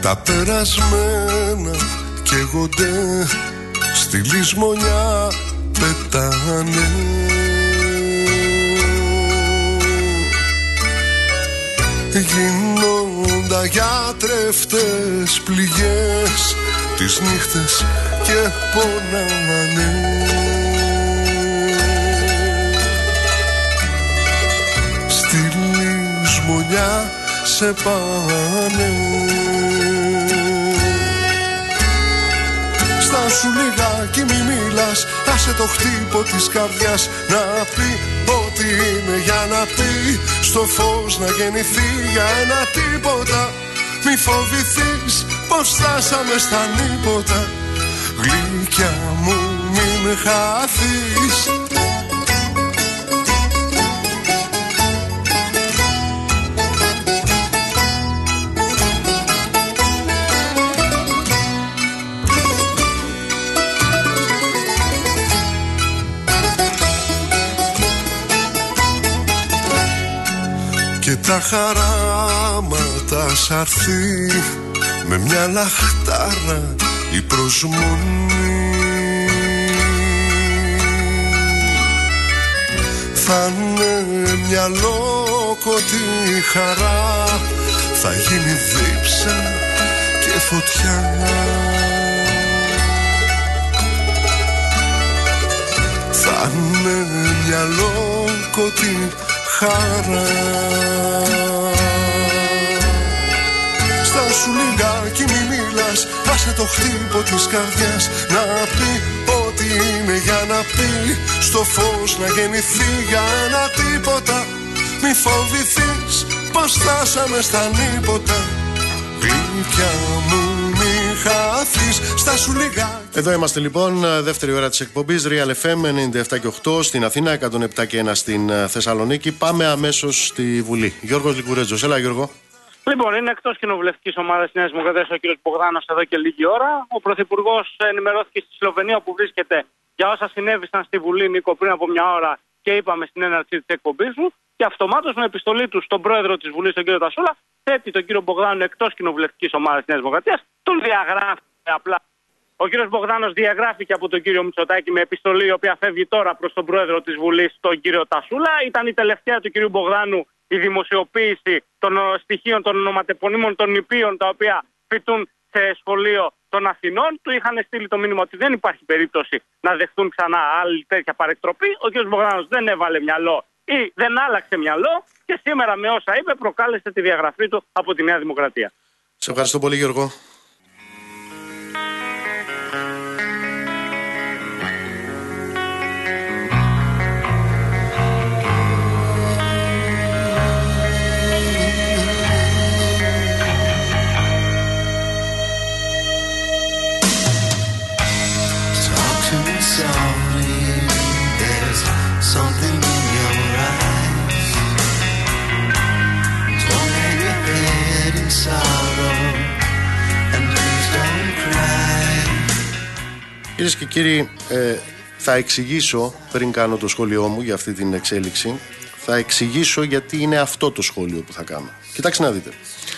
Τα περασμένα καίγονται, στη λησμονιά πετάνε. Γίνονται αγιάτρευτες πληγές τις νύχτες και πονάνε. Στη λησμονιά σε πάνε. Στάσου λιγάκι μη μιλάς, άσε το χτύπο της καρδιάς να πει ό,τι είναι για να πει. Στο φως να γεννηθεί για ένα τίποτα. Μη φοβηθείς πως φτάσαμε στα νύποτα. Γλυκιά μου μην χαθείς. Και τα χαράματα σ' αρθεί με μια λαχτάρα η προσμονή. Θα είναι μια λόκοτη χαρά, θα γίνει δίψα και φωτιά. Θα είναι μια λόκοτη χαρά. Στάσου λιγάκι μη μιλάς, άσε το χτύπο της καρδιάς να πει ό,τι είναι για να πει. Στο φως να γεννηθεί για ένα τίποτα. Μη φοβηθείς πως φτάσαμε στα νύποτα. Γλυκιά μου μη χαθείς. Στάσου λιγάκι. Εδώ είμαστε λοιπόν, δεύτερη ώρα της εκπομπής Real FM 97 και 8 στην Αθήνα, 107 και 1 στην Θεσσαλονίκη. Πάμε αμέσως στη Βουλή. Γιώργος Λικουρέτζος, έλα Γιώργο. Λοιπόν, είναι εκτός κοινοβουλευτικής ομάδας της Νέας Δημοκρατίας ο κ. Μπογδάνος εδώ και λίγη ώρα. Ο Πρωθυπουργός ενημερώθηκε στη Σλοβενία όπου βρίσκεται για όσα συνέβησαν στη Βουλή, Νίκο, πριν από μια ώρα και είπαμε στην έναρξη της εκπομπής μου. Και αυτομάτως με επιστολή του στον πρόεδρο της Βουλής, τον κ. Τασούλα, θέτει τον κ. Μπογδάνο εκτός κοινοβουλευτικής ομάδας της Νέας Δημοκρατίας. Τον διαγράφει απλά. Ο κ. Μπογδάνος διαγράφηκε από τον κ. Μητσοτάκη με επιστολή η οποία φεύγει τώρα προς τον πρόεδρο της Βουλής, τον κ. Τασούλα. Ήταν η τελευταία του κ. Μπογδάνου η δημοσιοποίηση των στοιχείων των ονοματεπωνύμων των νηπίων τα οποία φοιτούν σε σχολείο των Αθηνών. Του είχαν στείλει το μήνυμα ότι δεν υπάρχει περίπτωση να δεχτούν ξανά άλλη τέτοια παρεκτροπή. Ο κ. Μπογδάνος δεν έβαλε μυαλό ή δεν άλλαξε μυαλό και σήμερα με όσα είπε προκάλεσε τη διαγραφή του από τη Νέα Δημοκρατία. Σε ευχαριστώ πολύ Γιώργο. Κυρίες και κύριοι, θα εξηγήσω πριν κάνω το σχόλιο μου για αυτή την εξέλιξη. Θα εξηγήσω γιατί είναι αυτό το σχόλιο που θα κάνω. Κοιτάξτε να δείτε.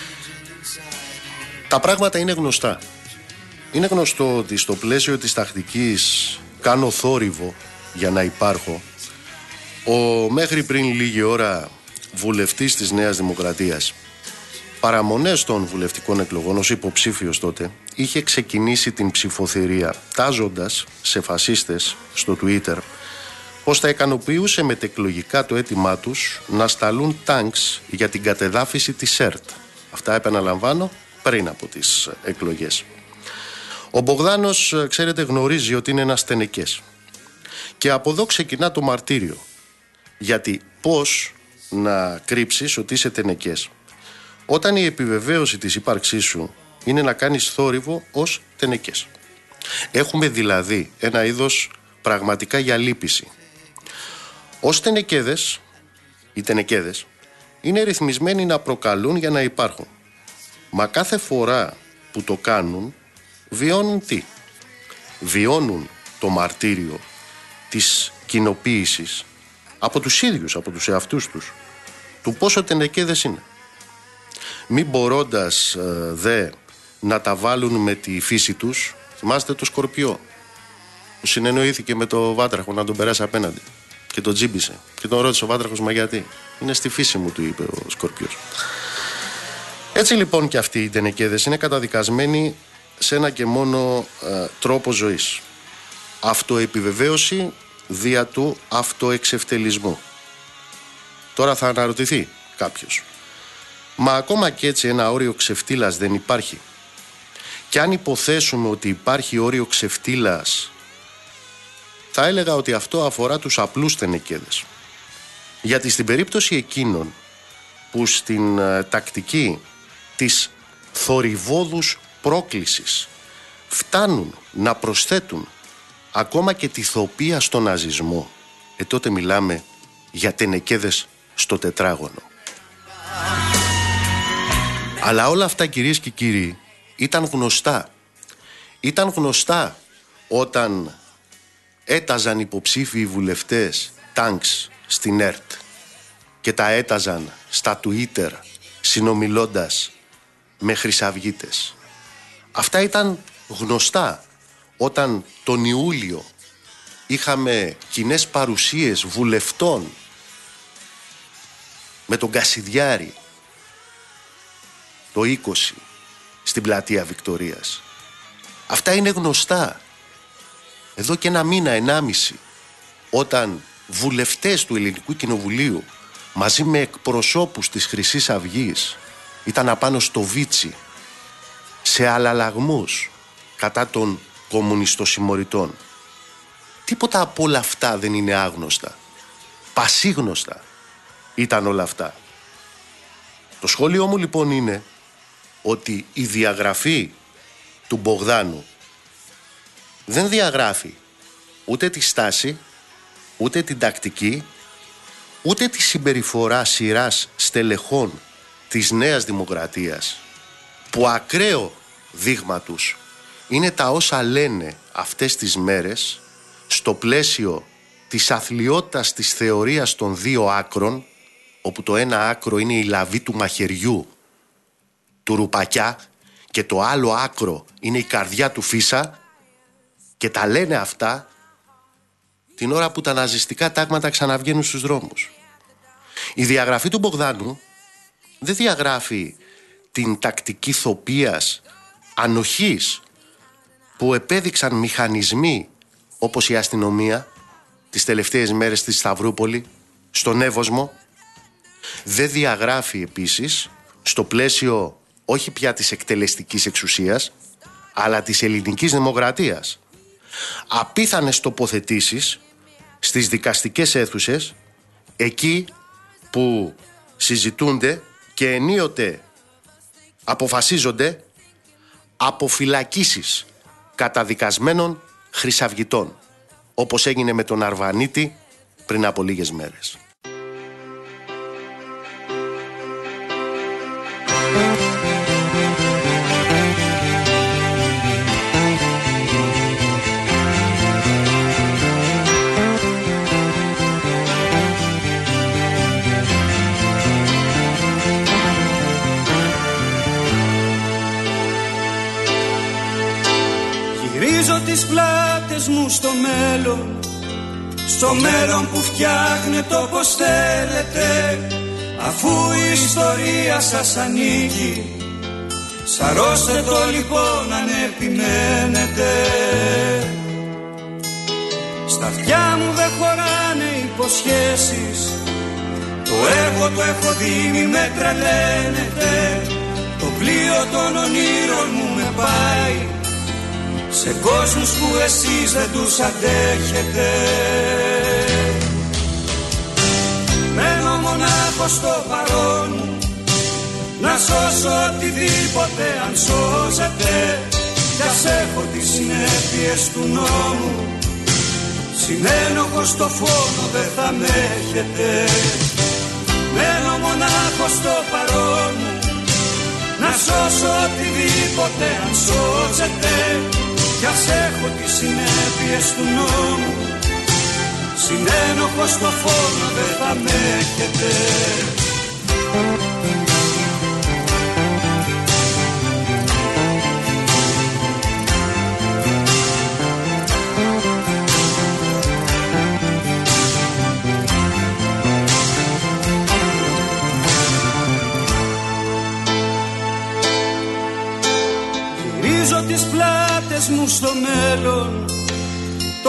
Τα πράγματα είναι γνωστά. Είναι γνωστό ότι στο πλαίσιο της τακτικής κάνω θόρυβο για να υπάρχω. Ο μέχρι πριν λίγη ώρα βουλευτής της Νέας Δημοκρατίας, παραμονές των βουλευτικών εκλογών ως υποψήφιος τότε, είχε ξεκινήσει την ψηφοθυρία τάζοντας σε φασίστες στο Twitter πως θα ικανοποιούσε μετεκλογικά το αίτημά τους να σταλούν τάγκς για την κατεδάφιση της ΕΡΤ. Αυτά επαναλαμβάνω πριν από τις εκλογές. Ο Μπογδάνος, ξέρετε, γνωρίζει ότι είναι ένας τενεκές. Και από εδώ ξεκινά το μαρτύριο. Γιατί πώς να κρύψεις ότι είσαι τενεκές όταν η επιβεβαίωση της ύπαρξής σου είναι να κάνεις θόρυβο ως τενεκές. Έχουμε δηλαδή ένα είδος πραγματικά για λύπηση. Ως τενεκέδες, οι τενεκέδες είναι ρυθμισμένοι να προκαλούν για να υπάρχουν. Μα κάθε φορά που το κάνουν, βιώνουν τι? Βιώνουν το μαρτύριο της κοινοποίησης από τους ίδιους, από τους εαυτούς τους, του πόσο τενεκέδες είναι. Μην μπορώντας δε να τα βάλουν με τη φύση τους. Θυμάστε το Σκορπιό που συνεννοήθηκε με το Βάτραχο να τον περάσει απέναντι και τον τζίμπησε και τον ρώτησε ο Βάτραχος, μα γιατί? Είναι στη φύση μου, του είπε ο Σκορπιός. Έτσι λοιπόν και αυτοί οι τενεκέδες είναι καταδικασμένοι σε ένα και μόνο τρόπο ζωής. Αυτοεπιβεβαίωση δια του αυτοεξευτελισμού. Τώρα θα αναρωτηθεί κάποιος, μα ακόμα και έτσι ένα όριο ξεφτύλας δεν υπάρχει? Και αν υποθέσουμε ότι υπάρχει όριο ξεφτύλας, θα έλεγα ότι αυτό αφορά τους απλούς τενεκέδες. Γιατί στην περίπτωση εκείνων που στην τακτική της θορυβόδους πρόκλησης φτάνουν να προσθέτουν ακόμα και τη θοπία στον ναζισμό, τότε μιλάμε για τενεκέδες στο τετράγωνο. Αλλά όλα αυτά, κυρίες και κύριοι, ήταν γνωστά. Ήταν γνωστά όταν έταζαν υποψήφιοι βουλευτές τάγκς στην ΕΡΤ και τα έταζαν στα Twitter συνομιλώντας με χρυσαυγίτες. Αυτά ήταν γνωστά όταν τον Ιούλιο είχαμε κοινές παρουσίες βουλευτών με τον Κασιδιάρη το 20 στην πλατεία Βικτωρίας. Αυτά είναι γνωστά. Εδώ και ένα μήνα, 1,5, όταν βουλευτές του Ελληνικού Κοινοβουλίου μαζί με εκπροσώπους της Χρυσής Αυγής ήταν απάνω στο Βίτσι σε αλλαλαγμούς κατά των κομμουνιστοσημωρητών. Τίποτα από όλα αυτά δεν είναι άγνωστα. Πασίγνωστα ήταν όλα αυτά. Το σχόλιο μου λοιπόν είναι ότι η διαγραφή του Μπογδάνου δεν διαγράφει ούτε τη στάση, ούτε την τακτική, ούτε τη συμπεριφορά σειράς στελεχών της Νέας Δημοκρατίας, που ακραίο δείγμα τους είναι τα όσα λένε αυτές τις μέρες στο πλαίσιο της αθλιότητας της θεωρίας των δύο άκρων, όπου το ένα άκρο είναι η λαβή του μαχαιριού του Ρουπακιά και το άλλο άκρο είναι η καρδιά του Φίσα, και τα λένε αυτά την ώρα που τα ναζιστικά τάγματα ξαναβγαίνουν στους δρόμους. Η διαγραφή του Μπογδάνου δεν διαγράφει την τακτική θοπίας ανοχής που επέδειξαν μηχανισμοί όπως η αστυνομία τις τελευταίες μέρες στη Σταυρούπολη, στον Εύωσμο. Δεν διαγράφει επίσης στο πλαίσιο όχι πια της εκτελεστικής εξουσίας, αλλά της ελληνικής δημοκρατίας απίθανες τοποθετήσεις στις δικαστικές αίθουσες, εκεί που συζητούνται και ενίοτε αποφασίζονται αποφυλακίσεις καταδικασμένων χρυσαυγητών, όπως έγινε με τον Αρβανίτη πριν από λίγες μέρες. Τις πλάτες μου στο μέλλον που φτιάχνετε όπως θέλετε, αφού η ιστορία σας ανήκει. Σαρώστε το λοιπόν αν επιμένετε. Στα αυτιά μου δεν χωράνε υποσχέσεις, το έργο το έχω δει, μη με τρελαίνετε. Το πλοίο των ονείρων μου με πάει σε κόσμους που εσείς δεν τους αντέχετε. Μένω μονάχος στο παρόν μου, να σώσω οτιδήποτε αν σώζεται. Κι ας έχω τις συνέπειες του νόμου, συνένοχος στο φόνο δεν θα με έχετε. Μένω μονάχος στο παρόν μου, να σώσω οτιδήποτε αν σώζεται. Κι ας έχω τις συνέπειες του νόμου, συνένοχος στο φόνο δεν θα με έχετε.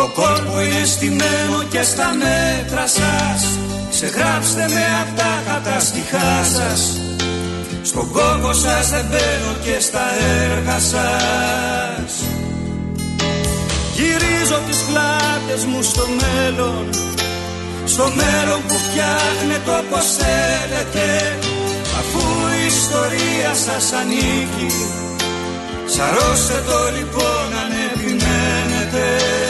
Το κόλπο είναι στημένο και στα μέτρα σας. Ξεγράψτε με απ' τα καταστιχά σας. Στον κόκο σας δεν μπαίνω και στα έργα σας. Γυρίζω τις πλάτες μου στο μέλλον, στο μέλλον που φτιάχνετε όπως θέλετε. Αφού η ιστορία σας ανήκει, σαρώστε το λοιπόν αν επιμένετε.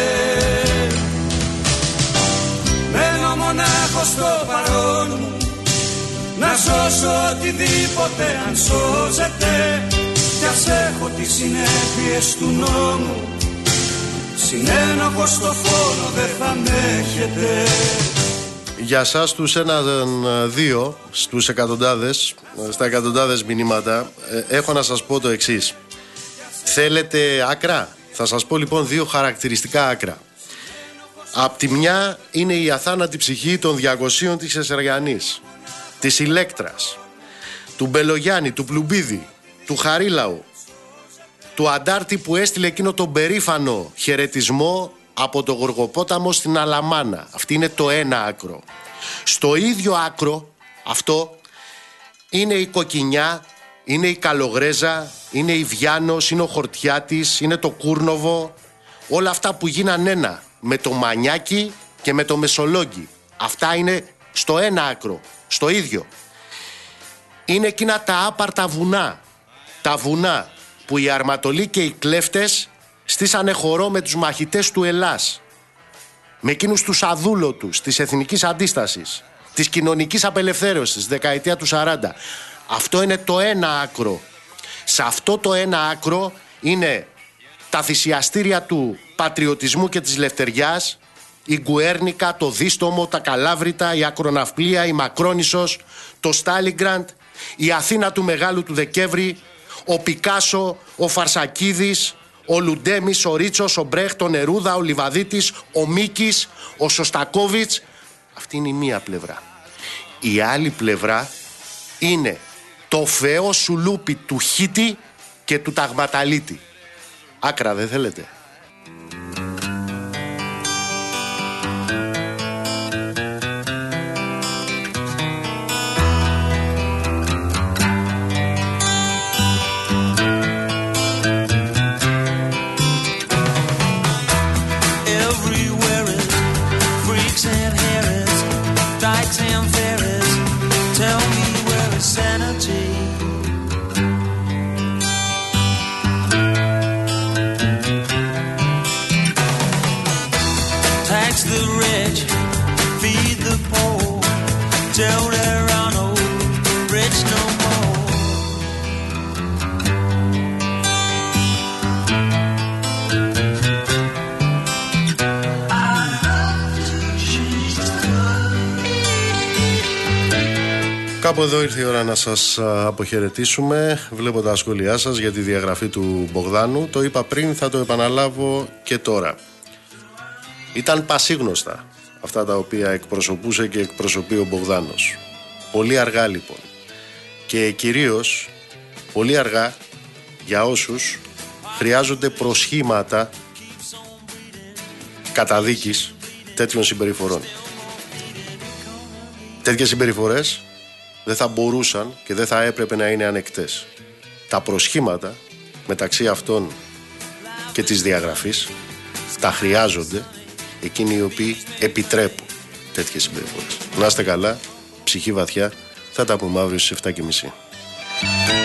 Μένω μονάχος στο παρόν μου, να σώσω οτιδήποτε αν σώζεται. Κι ας έχω τις συνέπειες του νόμου, συνένοχος στο φόνο δεν θα με έχετε. Για σας τους 1-2, στους εκατοντάδες, στα εκατοντάδες μηνύματα, έχω να σας πω το εξής. Θέλετε άκρα? Θα σας πω λοιπόν 2 χαρακτηριστικά άκρα. Απ' τη μια είναι η αθάνατη ψυχή των 200 της Εσεργιανής, της Ηλέκτρας, του Μπελογιάννη, του Πλουμπίδη, του Χαρίλαου, του Αντάρτη που έστειλε εκείνο τον περήφανο χαιρετισμό από το Γοργοπόταμο στην Αλαμάνα. Αυτή είναι το ένα άκρο. Στο ίδιο άκρο αυτό είναι η Κοκκινιά, είναι η Καλογρέζα, είναι η Βιάνος, είναι ο Χορτιάτης, είναι το Κούρνοβο. Όλα αυτά που γίναν ένα με το Μανιάκι και με το Μεσολόγγι. Αυτά είναι στο ένα άκρο, στο ίδιο. Είναι εκείνα τα άπαρτα βουνά, τα βουνά που οι αρματολοί και οι κλέφτες στήσανε χορό με τους μαχητές του Ελλάς, με εκείνους τους αδούλωτους της εθνικής αντίστασης, της κοινωνικής απελευθέρωσης, δεκαετία του 40. Αυτό είναι το ένα άκρο. Σε αυτό το ένα άκρο είναι τα θυσιαστήρια του πατριωτισμού και της λευτεριάς, η Γκουέρνικα, το Δίστομο, τα Καλάβρητα, η Ακροναυπλία, η Μακρόνισσος, το Στάλιγκραντ, η Αθήνα του Μεγάλου του Δεκέμβρη, ο Πικάσο, ο Φαρσακίδης, ο Λουντέμις, ο Ρίτσος, ο Μπρέχτ, ο Νερούδα, ο Λιβαδίτης, ο Μίκης, ο Σωστακόβιτς. Αυτή είναι η μία πλευρά. Η άλλη πλευρά είναι το φαιό σουλούπι του Χίτη και του Ταγματαλίτη. Άκρα δεν θέλετε? Κάπου εδώ ήρθε η ώρα να σας αποχαιρετήσουμε. Βλέπω τα σχόλιά σας για τη διαγραφή του Μπογδάνου. Το είπα πριν, θα το επαναλάβω και τώρα. Ήταν πασίγνωστα αυτά τα οποία εκπροσωπούσε και εκπροσωπεί ο Μπογδάνος. Πολύ αργά λοιπόν. Και κυρίως πολύ αργά για όσους χρειάζονται προσχήματα καταδίκης τέτοιων συμπεριφορών. Τέτοιες συμπεριφορές δεν θα μπορούσαν και δεν θα έπρεπε να είναι ανεκτές. Τα προσχήματα μεταξύ αυτών και της διαγραφής τα χρειάζονται εκείνοι οι οποίοι επιτρέπουν τέτοιες συμπεριφορές. Να είστε καλά, ψυχή βαθιά, θα τα πούμε αύριο στις 7:30.